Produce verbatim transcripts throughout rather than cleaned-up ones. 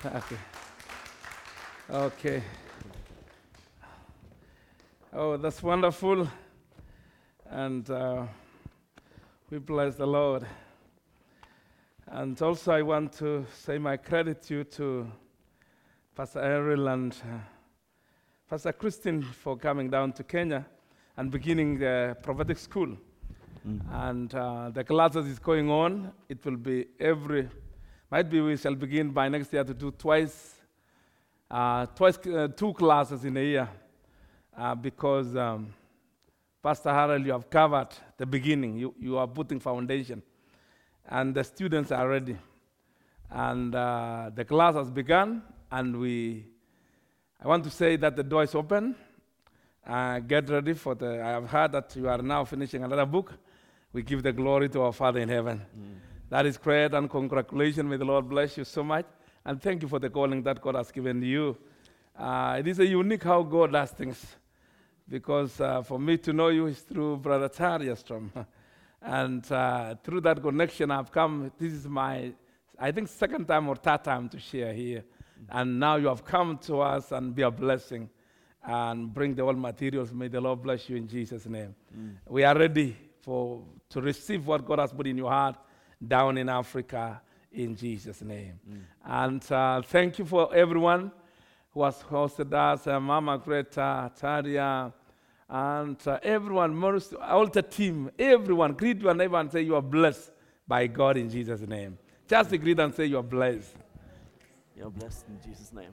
Okay. Okay. Oh, that's wonderful. And uh, we bless the Lord. And also, I want to say my gratitude to Pastor Errol and uh, Pastor Christine for coming down to Kenya and beginning the prophetic school. Mm. And uh, the classes is going on. It will be every, might be we shall begin by next year to do twice, uh, twice uh, two classes in a year, uh, because um, Pastor Harold, you have covered the beginning. You, you are putting foundation, and the students are ready. And uh, the class has begun, and we, I want to say that the door is open. Uh, get ready for the, I have heard that you are now finishing another book. We give the glory to our Father in heaven. Mm. That is great, and congratulations. May the Lord bless you so much. And thank you for the calling that God has given you. Uh, it is a unique how God does things. Because uh, for me to know you is through Brother Tariastrom. And uh, through that connection, I've come, this is my, I think, second time or third time to share here. Mm. And now you have come to us and be a blessing and bring the old materials. May the Lord bless you in Jesus' name. Mm. We are ready for to receive what God has put in your heart down in Africa in Jesus' name. Mm. And uh, thank you for everyone who has hosted us, uh, Mama Greta, Taria, and uh, everyone, most, all the team, everyone, greet one neighbor and say you are blessed by God in Jesus' name. Just greet and say you are blessed. You are blessed in Jesus' name.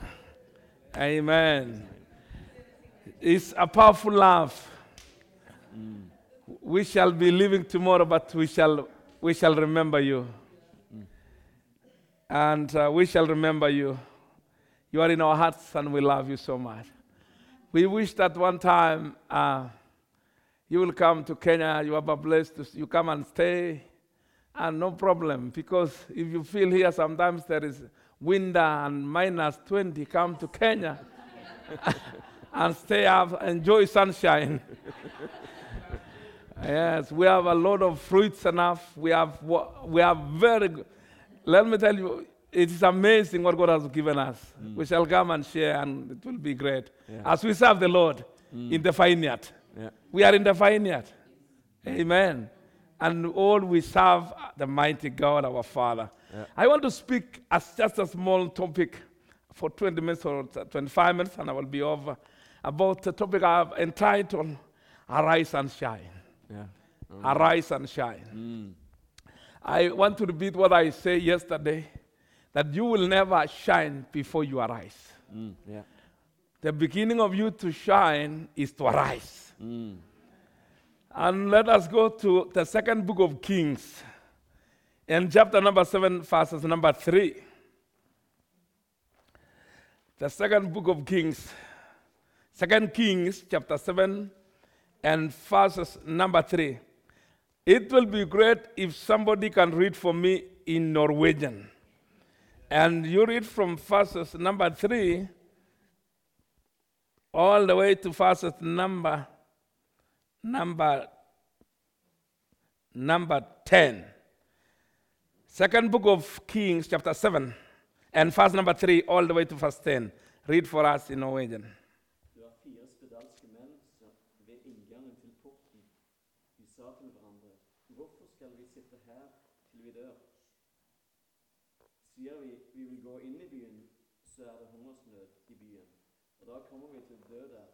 Amen. It's a powerful love. Mm. We shall be living tomorrow, but we shall we shall remember you. Mm. And uh, we shall remember you. You are in our hearts, and we love you so much. We wish that one time uh, you will come to Kenya, you have a place to you come and stay, and no problem. Because if you feel here sometimes there is winter and minus twenty, come to Kenya and stay up, enjoy sunshine. Yes, we have a lot of fruits enough. We have we have very good. Let me tell you, it is amazing what God has given us. Mm. We shall come and share, and it will be great. Yeah. As we serve the Lord mm. in the vineyard. Yeah. We are in the vineyard. Mm. Amen. And all we serve the mighty God, our Father. Yeah. I want to speak as just a small topic for twenty minutes or twenty-five minutes, and I will be over, about the topic I have entitled, Arise and Shine. Yeah. Mm. Arise and shine. Mm. I want to repeat what I said yesterday, that you will never shine before you arise. Mm. Yeah. The beginning of you to shine is to arise. Mm. And let us go to the second book of Kings, in chapter number seven, verses number three. The second book of Kings, Second Kings, chapter seven, and verses number three. It will be great if somebody can read for me in Norwegian. And you read from verses number three all the way to verses number number number ten. Second book of Kings, chapter seven, and verse number three all the way to verse ten. Read for us in Norwegian. Sier vi, vi vil gå inn i byen, så er det hungersnød i byen, og da kommer vi til å dø der.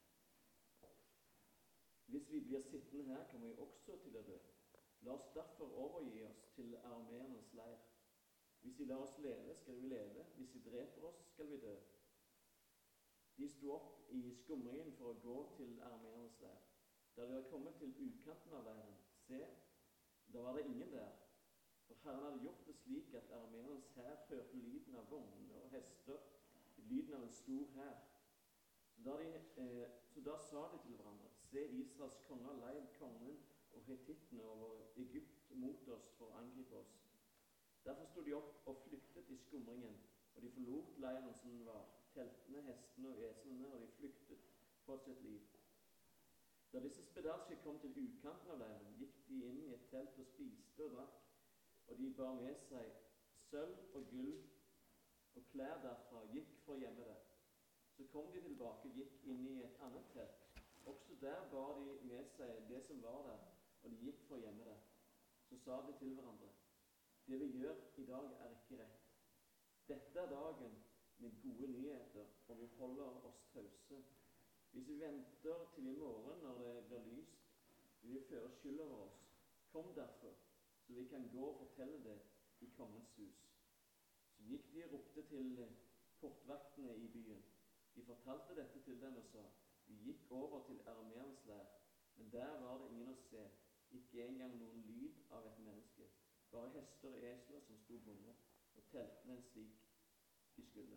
Hvis vi blir sittende her, kommer vi også til å dø. La oss derfor overgi oss til armeernes leir. Hvis de lar oss leve, skal vi leve. Hvis de dreper oss, skal vi dø. De sto opp i skumringen for å gå til armeernes leir. Da de var kommet til utkanten av leiren, se, da var det ingen der. For Herren hadde gjort det slik at armeernes hær hørte lyden av vogner og hester, lyden av en stor hær. Så da, de, eh, så da sa de til hverandre, se, Israels konge har leid kongen og hetittene over Egypt mot oss for å angripe oss. Derfor stod de opp og flyttet i skumringen, og de forlot leiren som den var, teltene, hestene og eslene, og de flyktet for sitt liv. Da disse spedalske kom til utkanten av leiren, gikk de inn i et telt og spiste og drakk. Og de bar med seg sølv og gull og klær derfra, gikk for å gjemme det. Så kom de tilbake, gikk inn i et annet telt. Også der bar de med seg det som var der, og de gikk for å gjemme det. Så sa de til hverandre: det vi gjør i dag er ikke rett. Dette er dagen med gode nyheter, og vi holder oss tause. Hvis vi venter til i morgen når det blir lyst, vil vi føre skyld over oss. Kom derfor, så vi kan gå og fortelle det i kongens hus. Så gikk de og ropte til portvaktene i byen. De fortalte dette til dem og sa: vi gikk over til arameernes leir, men der var det ingen å se, ikke engang noen lyd av et menneske, bare hester og esler som stod bundet, og teltene slik de skulle.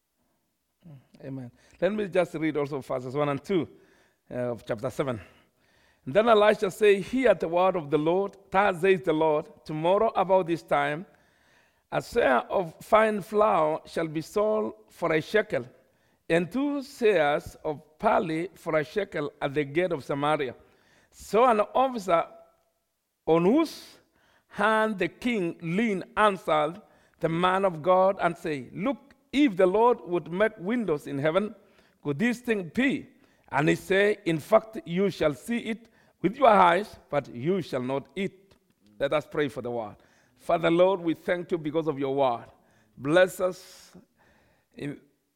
Amen. Let me just read also verses one and two uh, of chapter seven. And then Elisha said, hear the word of the Lord. Thus says the Lord, tomorrow about this time, a seah of fine flour shall be sold for a shekel, and two seahs of barley for a shekel at the gate of Samaria. So an officer on whose hand the king leaned answered the man of God and said, look, if the Lord would make windows in heaven, could this thing be? And he said, in fact, you shall see it with your eyes, but you shall not eat. Let us pray for the word. Father, Lord, we thank you because of your word. Bless us in,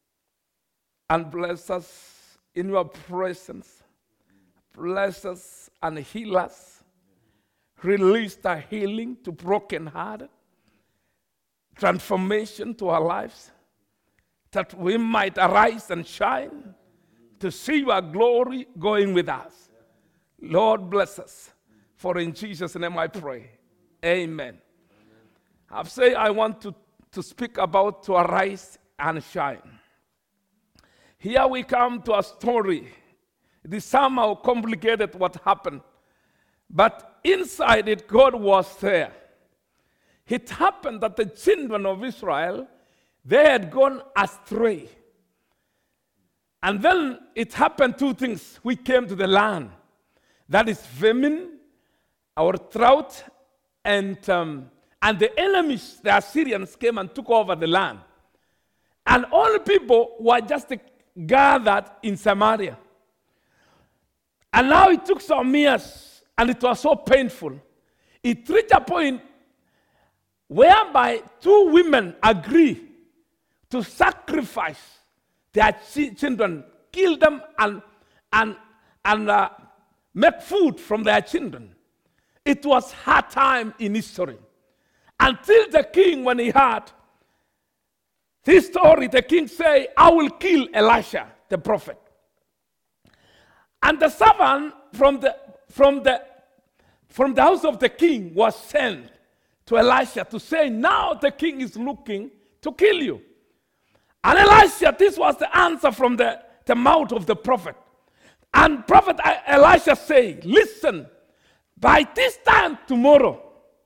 and bless us in your presence. Bless us and heal us. Release the healing to broken hearted. Transformation to our lives. That we might arise and shine to see your glory going with us. Lord, bless us. For in Jesus' name I pray. Amen. I've said I want to, to speak about to arise and shine. Here we come to a story. It is somehow complicated what happened. But inside it, God was there. It happened that the children of Israel, they had gone astray. And then it happened two things. We came to the land. That is famine, our drought, and, um, and the enemies, the Assyrians, came and took over the land. And all the people were just gathered in Samaria. And now it took some years, and it was so painful. It reached a point whereby two women agree to sacrifice their ch- children, kill them, and, and, and uh, make food from their children. It was hard time in history. Until the king, when he heard this story, the king said, I will kill Elisha, the prophet. And the servant from the, from the, from the house of the king was sent to Elisha to say, now the king is looking to kill you. And Elisha, this was the answer from the, the mouth of the prophet. And prophet Elisha said, listen, by this time tomorrow,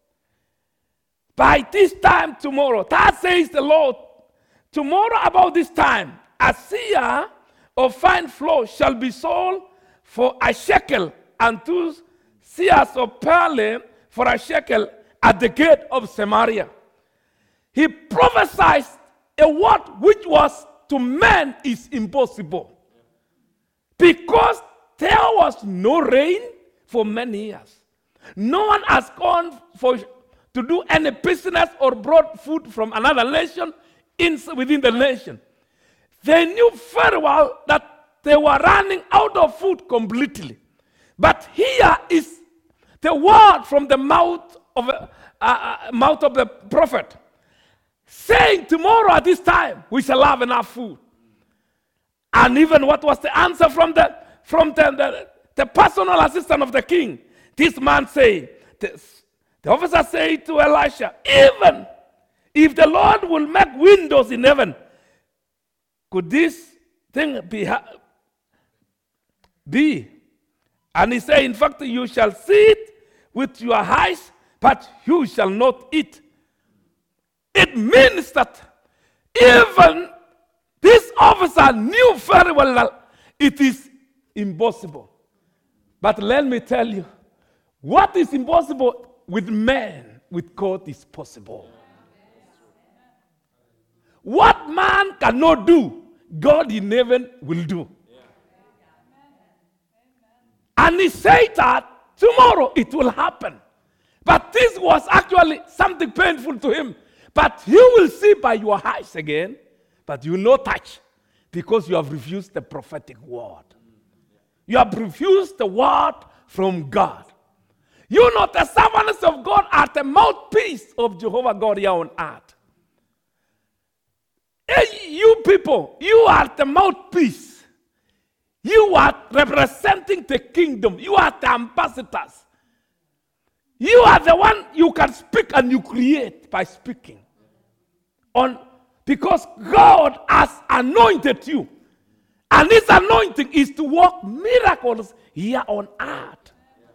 by this time tomorrow, that says the Lord, tomorrow about this time, a seah of fine flour shall be sold for a shekel, and two seahs of barley for a shekel at the gate of Samaria. He prophesied a word which was to man is impossible. Because there was no rain for many years. No one has gone for, to do any business or brought food from another nation in, within the nation. They knew very well that they were running out of food completely. But here is the word from the mouth of, uh, uh, mouth of the prophet, saying tomorrow at this time we shall have enough food. And even what was the answer from the from the, the, the personal assistant of the king? This man said, the, the officer said to Elisha, even if the Lord will make windows in heaven, could this thing be? Ha- be? And he said, in fact, you shall see it with your eyes, but you shall not eat. It means that even this officer knew very well that it is impossible. But let me tell you, what is impossible with man, with God is possible. What man cannot do, God in heaven will do. And he said that tomorrow it will happen. But this was actually something painful to him. But you will see by your eyes again, but you will not touch, because you have refused the prophetic word. You have refused the word from God. You know, the servants of God are the mouthpiece of Jehovah God here on earth. Hey, you people, you are the mouthpiece. You are representing the kingdom. You are the ambassadors. You are the one you can speak and you create by speaking. On, because God has anointed you. And his anointing is to work miracles here on earth.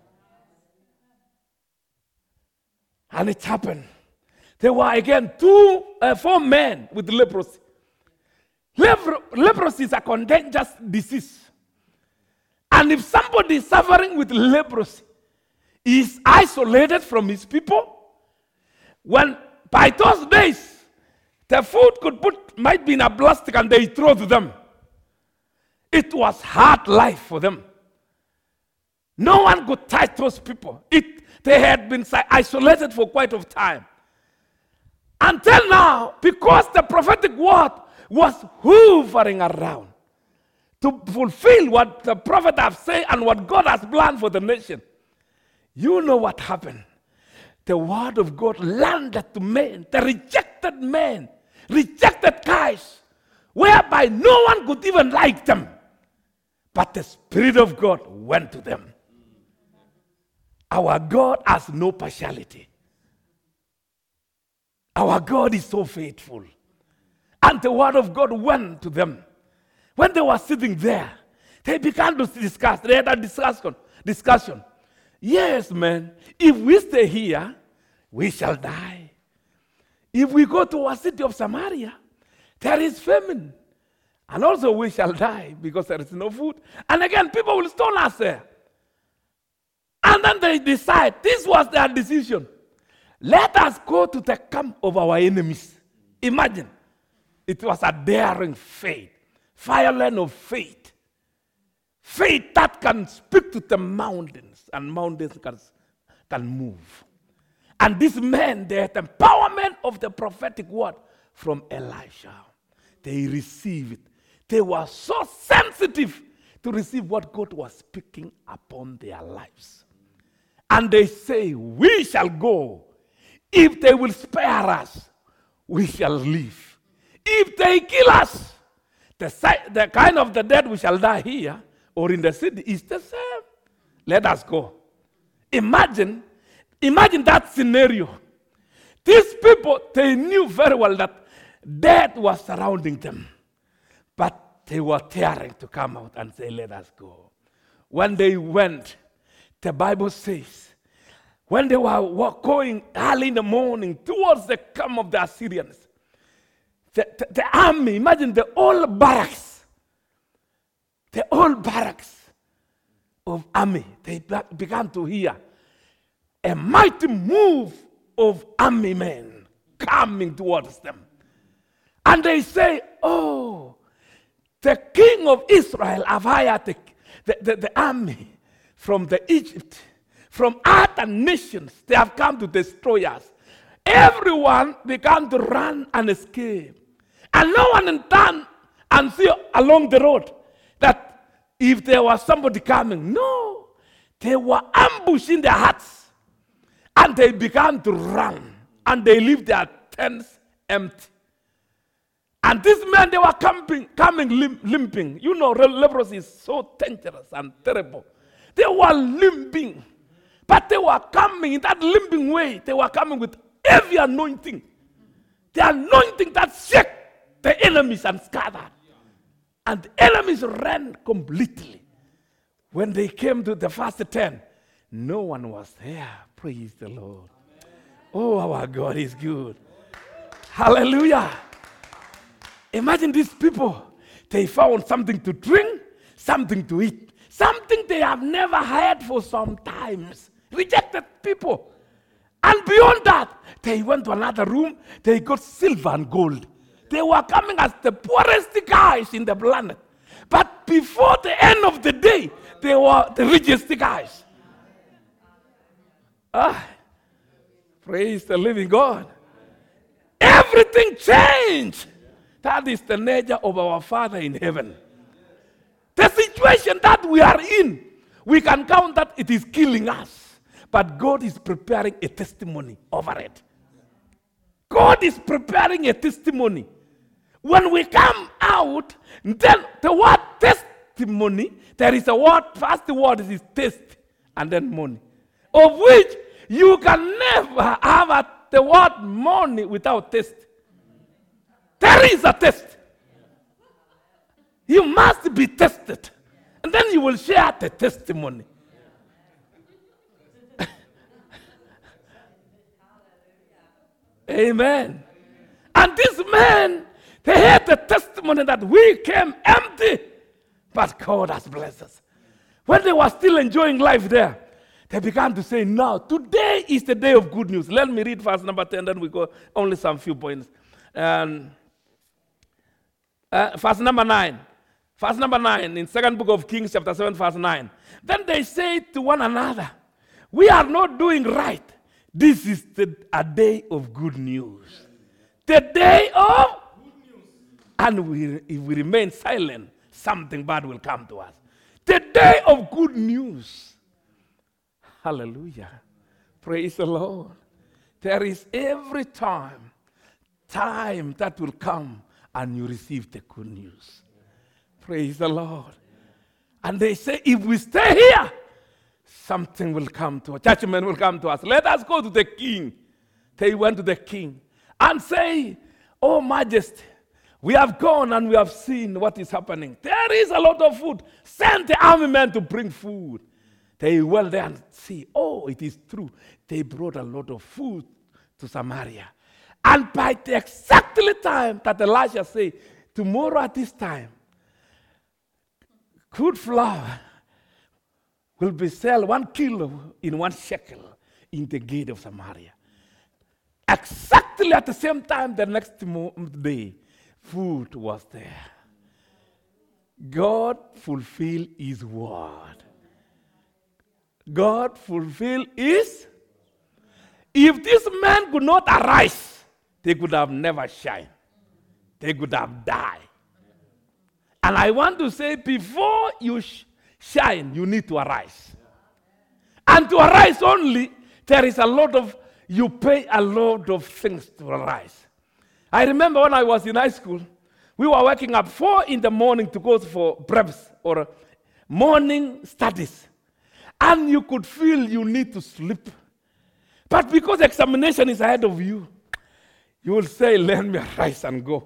And it happened. There were again two, uh, four men with leprosy. Lepro- leprosy is a contagious disease. And if somebody is suffering with leprosy, he is isolated from his people. When by those days, the food could put might be in a plastic and they throw to them. It was hard life for them. No one could touch those people. It, they had been isolated for quite a time. Until now, because the prophetic word was hovering around to fulfill what the prophet has said and what God has planned for the nation. You know what happened. The word of God landed to men, the rejected men, rejected guys, whereby no one could even like them. But the Spirit of God went to them. Our God has no partiality. Our God is so faithful. And the word of God went to them. When they were sitting there, they began to discuss. They had a discussion. discussion. Yes, man, if we stay here, we shall die. If we go to our city of Samaria, there is famine. And also we shall die because there is no food. And again, people will stone us there. And then they decide, this was their decision. Let us go to the camp of our enemies. Imagine, it was a daring faith, violent of faith. Faith that can speak to the mountains, and mountains can, can move. And these men, they had the empowerment of the prophetic word from Elisha. They received it. They were so sensitive to receive what God was speaking upon their lives. And they say, we shall go. If they will spare us, we shall live. If they kill us, the, the kind of the death we shall die here or in the city is the same. Let us go. Imagine, imagine that scenario. These people, they knew very well that death was surrounding them. But they were daring to come out and say, let us go. When they went, the Bible says, when they were going early in the morning towards the camp of the Assyrians, the, the, the army, imagine the old barracks, the old barracks of army, they began to hear a mighty move of army men coming towards them. And they say, oh, the king of Israel have hired the, the, the, the army from the Egypt, from other nations. They have come to destroy us. Everyone began to run and escape. And no one turned and see along the road that if there was somebody coming. No, they were ambushing their huts. And they began to run. And they left their tents empty. And these men, they were coming, coming limp, limping. You know, leprosy is so dangerous and terrible. They were limping. But they were coming in that limping way. They were coming with heavy anointing. The anointing that shook the enemies and scattered. And the enemies ran completely. When they came to the first ten, no one was there. Praise the Lord. Oh, our God is good. Hallelujah. Imagine these people. They found something to drink, something to eat, something they have never had for some times. Rejected people. And beyond that, they went to another room. They got silver and gold. they were coming as the poorest guys in the planet. But before the end of the day, they were the richest guys. Ah, praise the living God. Everything changed. That is the nature of our Father in heaven. The situation that we are in, we can count that it is killing us. But God is preparing a testimony over it. God is preparing a testimony. When we come out, then the word testimony, there is a word, first word is test, and then money. Of which you can never have a, the word money without test. There is a test. You must be tested. And then you will share the testimony. Amen. And this man, they had the testimony that we came empty, but God has blessed us. When they were still enjoying life there, they began to say, now, today is the day of good news. Let me read verse number ten, then we go only some few points. Um, uh, verse number nine. Verse number nine, in second book of Kings, chapter seven, verse nine. Then they say to one another, we are not doing right. This is the, a day of good news. The day of good news. And we, if we remain silent, something bad will come to us. The day of good news. Hallelujah. Praise the Lord. There is every time, time that will come and you receive the good news. Praise the Lord. And they say, if we stay here, something will come to us. Judgment will come to us. Let us go to the king. They went to the king and say, oh, Majesty, we have gone and we have seen what is happening. There is a lot of food. Send the army men to bring food. They went there and see, oh, it is true. They brought a lot of food to Samaria. And by the exactly time that Elijah said, tomorrow at this time, good flour will be sold one kilo in one shekel in the gate of Samaria. Exactly at the same time the next day, food was there. God fulfilled his word. God fulfilled his. If this man could not arise, they could have never shined. They could have died. And I want to say, before you sh- shine, you need to arise. And to arise only, there is a lot of, you pay a lot of things to arise. I remember when I was in high school, we were waking up four in the morning to go for preps or morning studies. And you could feel you need to sleep. But because examination is ahead of you, you will say, let me arise and go.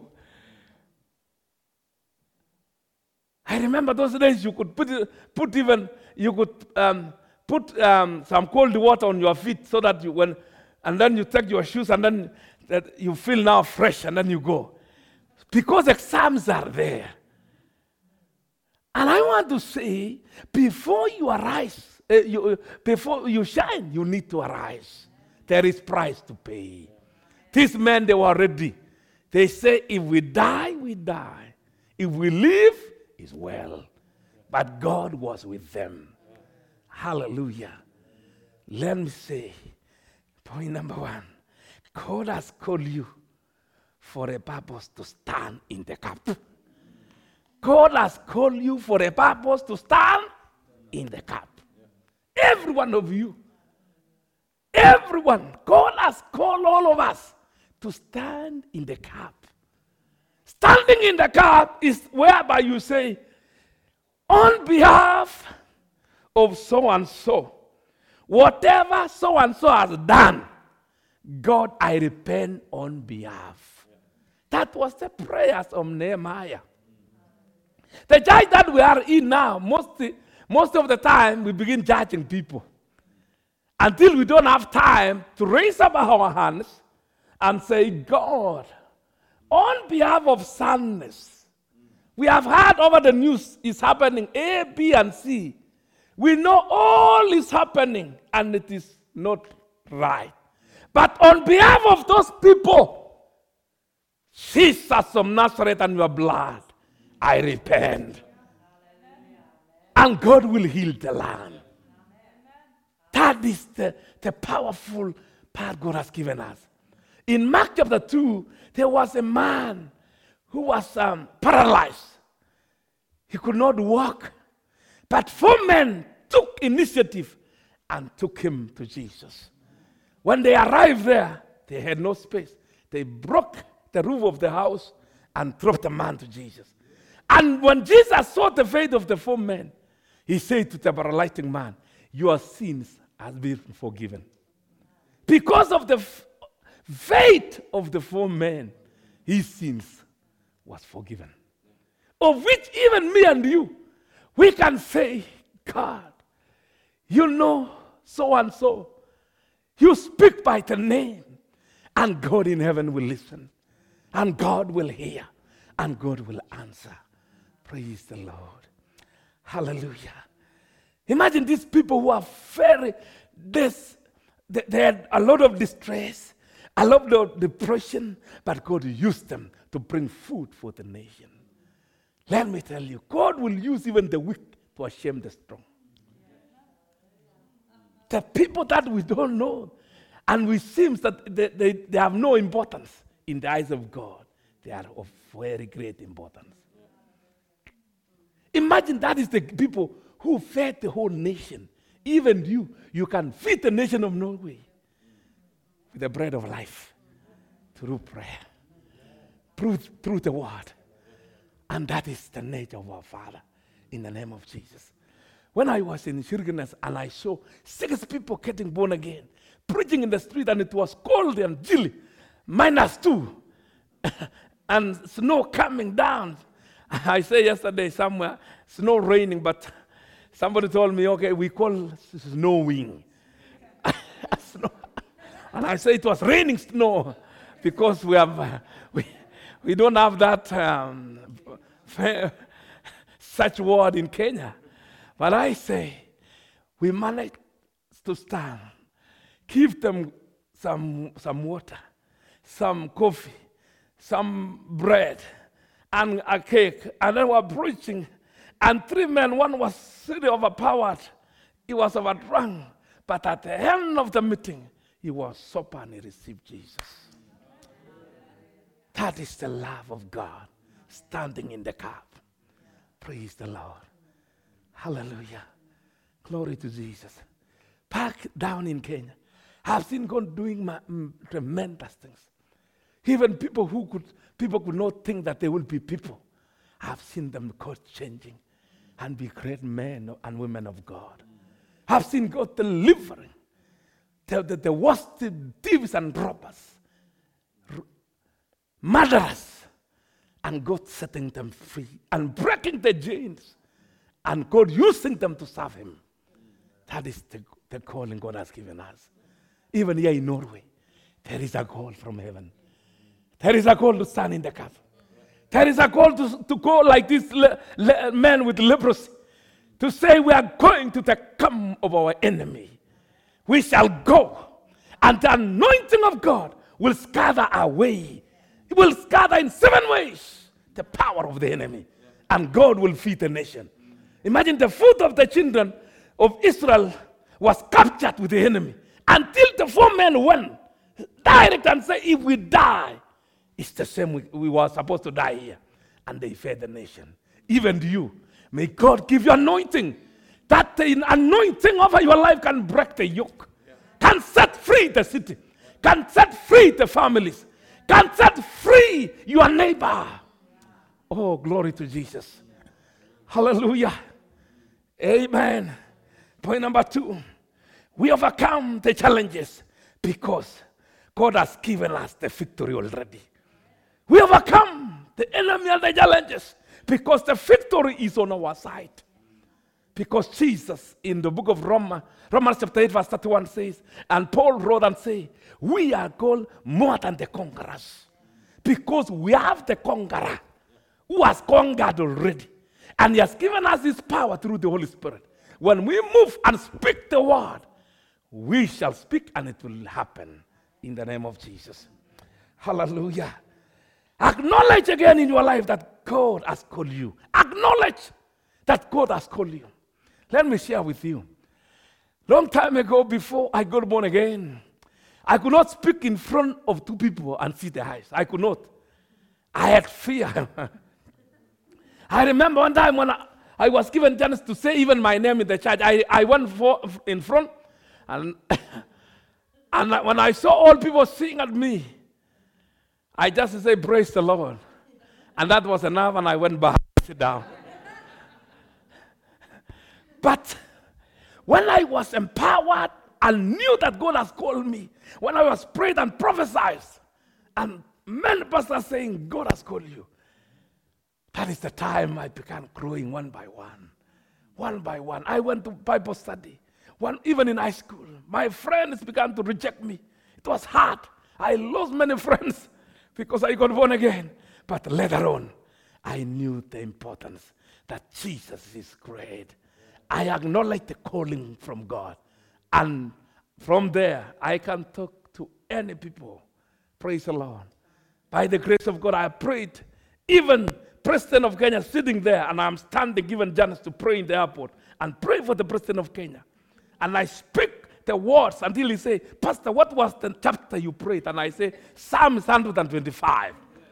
I remember those days you could put, put even, you could um, put um, some cold water on your feet so that you, when, and then you take your shoes and then that you feel now fresh and then you go. Because exams are there. And I want to say, before you arise, uh, you, uh, before you shine, you need to arise. There is price to pay. These men, they were ready. They say, if we die, we die. If we live, is well. But God was with them. Hallelujah. Let me say, point number one, God has called you for a purpose to stand in the gap. God has called you for a purpose to stand in the gap. Every one of you. Everyone. God has called all of us to stand in the gap. Standing in the gap is whereby you say, on behalf of so and so, whatever so and so has done, God, I repent on behalf. That was the prayers of Nehemiah. The church that we are in now, most, most of the time we begin judging people until we don't have time to raise up our hands and say, God, on behalf of sadness, we have heard over the news is happening A, B, and C. We know all is happening and it is not right. But on behalf of those people, Jesus of Nazareth and your blood, I repent. And God will heal the land. That is the, the powerful part God has given us. In Mark chapter two, there was a man who was um, paralyzed. He could not walk. But four men took initiative and took him to Jesus. When they arrived there, they had no space. They broke the roof of the house and dropped the man to Jesus. And when Jesus saw the faith of the four men, he said to the paralytic man, your sins have been forgiven. Because of the f- faith of the four men, his sins was forgiven. Of which even me and you, we can say, God, you know so and so. You speak by the name, and God in heaven will listen, and God will hear, and God will answer. Praise the Lord. Hallelujah. Imagine these people who are very, this, they, they had a lot of distress, a lot of depression, but God used them to bring food for the nation. Let me tell you, God will use even the weak to shame the strong. The people that we don't know, and we seem that they, they, they have no importance in the eyes of God, they are of very great importance. Imagine that is the people who fed the whole nation. Even you, you can feed the nation of Norway with the bread of life through prayer, through, through the word. And that is the nature of our Father in the name of Jesus. When I was in Kirkenes and I saw six people getting born again, preaching in the street, and it was cold and chilly, minus two, and snow coming down. I say yesterday somewhere, snow raining, but somebody told me, okay, we call snowing. Snow. And I say it was raining snow because we have uh, we, we don't have that um, such word in Kenya. But I say, we managed to stand, give them some, some water, some coffee, some bread, and a cake, and then we're preaching. And three men, one was really overpowered, he was overdrunk, but at the end of the meeting, he was sober and he received Jesus. That is the love of God standing in the cup. Praise the Lord. Hallelujah. Glory to Jesus. Back down in Kenya, I've seen God doing my, mm, tremendous things. Even people who could, people could not think that they will be people. I've seen them God changing and be great men and women of God. I've seen God delivering the, the, the worst thieves and robbers, r- murderers, and God setting them free and breaking the chains, and God using them to serve Him. That is the, the calling God has given us. Even here in Norway, there is a call from heaven. There is a call to stand in the gap. There is a call to, to go like this le, le, man with leprosy, to say we are going to the camp of our enemy. We shall go, and the anointing of God will scatter our way. It will scatter in seven ways the power of the enemy, and God will feed the nation. Imagine the food of the children of Israel was captured with the enemy until the four men went direct and said, if we die, it's the same we, we were supposed to die here. And they fed the nation. Even you, may God give you anointing. That the anointing over your life can break the yoke, yeah. Can set free the city, can set free the families, can set free your neighbor. Oh, glory to Jesus. Hallelujah. Amen. Point number two. We overcome the challenges because God has given us the victory already. We overcome the enemy and the challenges because the victory is on our side. Because Jesus in the book of Romans, Romans chapter eight verse thirty-one says, and Paul wrote and said, we are called more than the conquerors. Because we have the conqueror who has conquered already. And He has given us His power through the Holy Spirit. When we move and speak the word, we shall speak and it will happen in the name of Jesus. Hallelujah. Acknowledge again in your life that God has called you. Acknowledge that God has called you. Let me share with you. Long time ago, before I got born again, I could not speak in front of two people and see their eyes. I could not. I had fear. I remember one time when I, I was given chance to say even my name in the church. I, I went for, in front, and, and when I saw all people seeing at me, I just say, praise the Lord. And that was enough, and I went back to sit down. But when I was empowered and knew that God has called me, when I was prayed and prophesied, and many pastors saying, God has called you, that is the time I began growing one by one. One by one. I went to Bible study. One, even in high school, my friends began to reject me. It was hard. I lost many friends because I got born again. But later on, I knew the importance that Jesus is great. I acknowledge the calling from God. And from there, I can talk to any people. Praise the Lord. By the grace of God, I prayed. Even President of Kenya sitting there, and I'm standing, given chance to pray in the airport and pray for the President of Kenya. And I speak the words until he say, Pastor, what was the chapter you prayed? And I say, Psalm one twenty-five.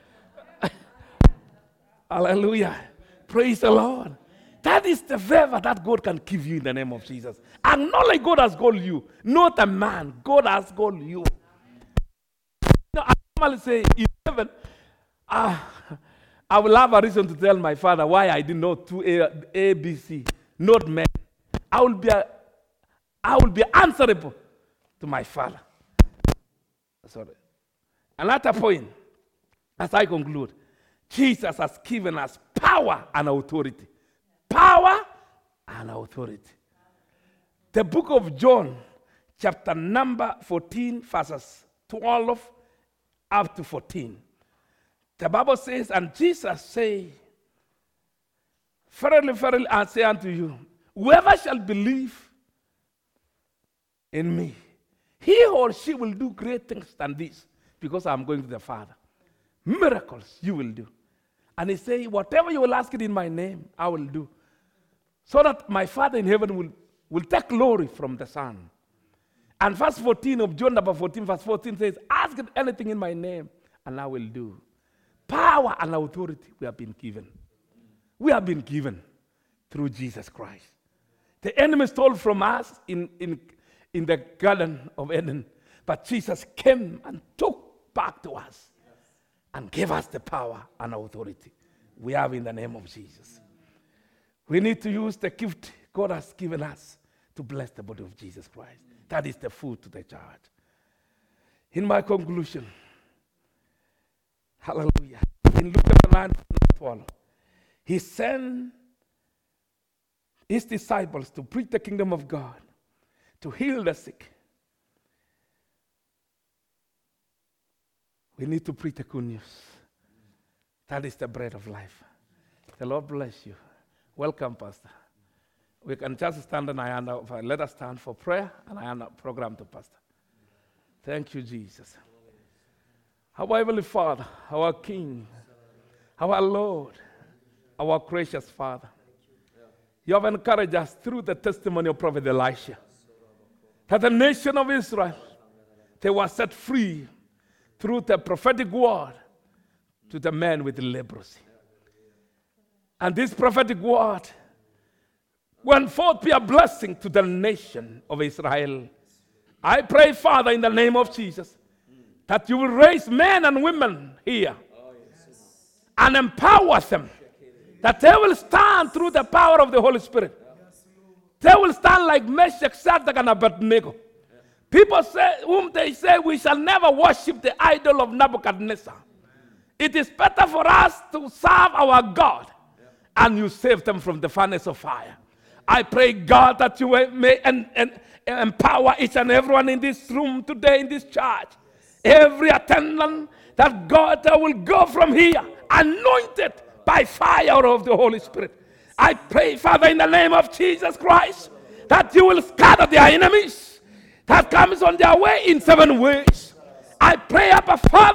Hallelujah. Praise the Lord. That is the favor that God can give you in the name of Jesus. Acknowledge God has called you, not a man. God has called you. You know, I normally say in heaven, uh, I will have a reason to tell my father why I did not do A, A, B, C, not men. I will be, a, I will be answerable to my father. Sorry. Another point, as I conclude, Jesus has given us power and authority. Power and authority. The book of John, chapter number fourteen, verses twelve up to fourteen. The Bible says, and Jesus say, verily, verily, I say unto you, whoever shall believe in me, he or she will do great things than this, because I'm going to the Father. Miracles you will do. And he say, whatever you will ask it in my name, I will do. So that my Father in heaven will, will take glory from the Son. And verse fourteen of John number fourteen, verse fourteen says, ask it anything in my name, and I will do. Power and authority we have been given. We have been given through Jesus Christ. The enemy stole from us in, in, in the Garden of Eden, but Jesus came and took back to us and gave us the power and authority we have in the name of Jesus. We need to use the gift God has given us to bless the body of Jesus Christ. That is the food to the church. In my conclusion, hallelujah. In Luke nine twelve, he sent his disciples to preach the kingdom of God, to heal the sick. We need to preach the good news. That is the bread of life. The Lord bless you. Welcome, Pastor. We can just stand and I hand out. Let us stand for prayer and I hand out program to Pastor. Thank you, Jesus. Our Heavenly Father, our King, our Lord, our gracious Father, you have encouraged us through the testimony of Prophet Elisha that the nation of Israel, they were set free through the prophetic word to the man with leprosy. And this prophetic word went forth be a blessing to the nation of Israel. I pray, Father, in the name of Jesus, that you will raise men and women here and empower them, that they will stand through the power of the Holy Spirit. They will stand like Meshach, Shadrach, and Abednego. People say, whom they say, we shall never worship the idol of Nebuchadnezzar. It is better for us to serve our God, and you save them from the furnace of fire. I pray, God, that you may en- en- empower each and everyone in this room today, in this church. Every attendant, that God that will go from here anointed by fire of the Holy Spirit. I pray, Father, in the name of Jesus Christ, that you will scatter their enemies that comes on their way in seven ways. I pray, Abba Father,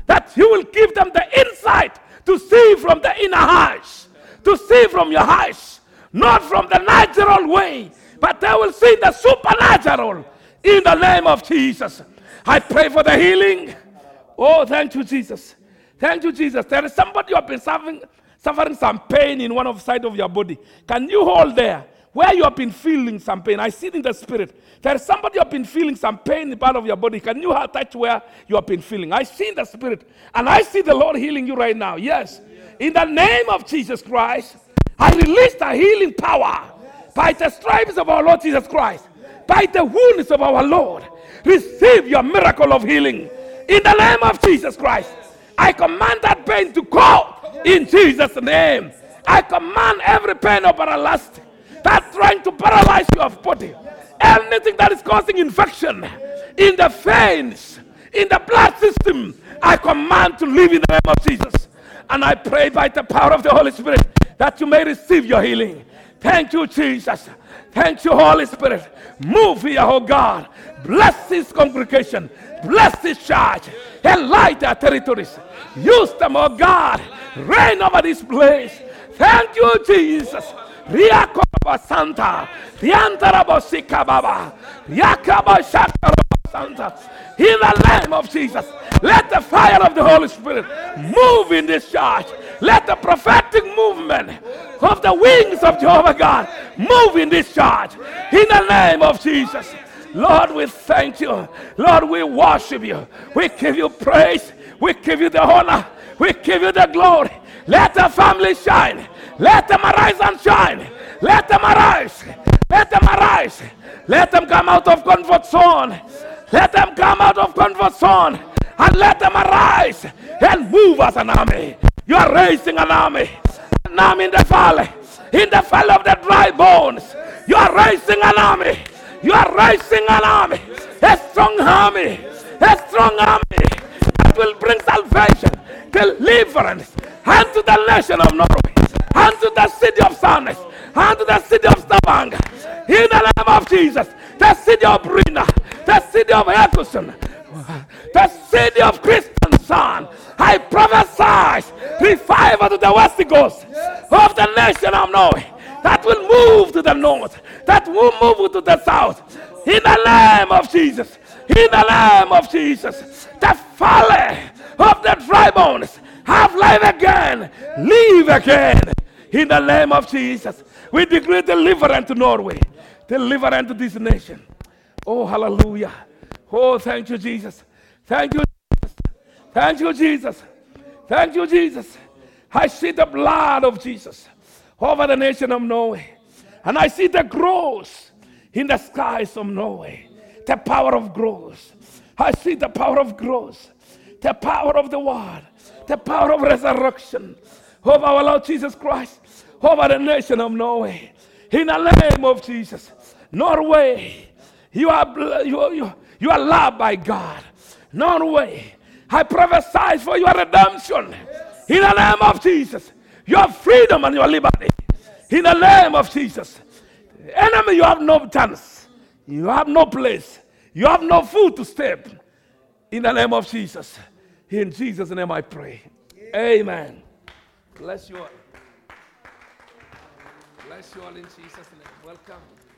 that you will give them the insight to see from the inner eyes, to see from your eyes, not from the natural way, but they will see the supernatural in the name of Jesus. I pray for the healing. Oh, thank you, Jesus. Thank you, Jesus. There is somebody who has been suffering, suffering some pain in one of the side of your body. Can you hold there? Where you have been feeling some pain. I see it in the spirit. There is somebody who has been feeling some pain in part of your body. Can you touch where you have been feeling? I see in the spirit. And I see the Lord healing you right now. Yes. In the name of Jesus Christ, I release the healing power by the stripes of our Lord Jesus Christ, by the wounds of our Lord. Receive your miracle of healing. In the name of Jesus Christ, I command that pain to go in Jesus' name. I command every pain of paralysis that's trying to paralyze your body, anything that is causing infection in the veins, in the blood system, I command to leave in the name of Jesus. And I pray by the power of the Holy Spirit that you may receive your healing. Thank you, Jesus. Thank you, Holy Spirit. Move here, oh God. Bless this congregation. Bless this church. Enlighten their territories. Use them, oh God. Reign over this place. Thank you, Jesus. Riakoba Santa. Riantarabo Sikababa. Riakaba Shakaraba Santa. In the name of Jesus, let the fire of the Holy Spirit move in this church. Let the prophetic movement of the wings of Jehovah God move in this church. In the name of Jesus. Lord, we thank you. Lord, we worship you. We give you praise. We give you the honor. We give you the glory. Let the family shine. Let them arise and shine. Let them arise. Let them arise. Let them come out of comfort zone. Let them come out of comfort zone. And let them arise and move as an army. You are raising an army. An army in the valley. In the valley of the dry bones. You are raising an army. You are raising an army. A strong army. A strong army that will bring salvation, deliverance, unto the nation of Norway, unto the city of Sandnes, unto the city of Stavanger. In the name of Jesus, the city of Brina, the city of Ekerson, the city of Kristiansand. I prophesy revival to the west coast of the nation of Norway, that will move to the north, that will move to the south. In the name of Jesus, in the name of Jesus, the valley of the dry bones have life again, live again. In the name of Jesus, we decree deliverance to Norway, deliverance to this nation. Oh, hallelujah. Oh, thank you, Jesus. Thank you, Jesus. Thank you, Jesus. Thank you, Jesus. I see the blood of Jesus over the nation of Norway. And I see the growth in the skies of Norway. The power of growth. I see the power of growth. The power of the word. The power of resurrection over our Lord Jesus Christ. Over the nation of Norway. In the name of Jesus. Norway, you are, you are, you, you are loved by God. Norway, I prophesy for your redemption. In the name of Jesus. Your freedom and your liberty. In the name of Jesus. Enemy, you have no chance. You have no place. You have no food to step. In the name of Jesus. In Jesus' name I pray. Amen. Bless you all. Bless you all in Jesus' name. Welcome.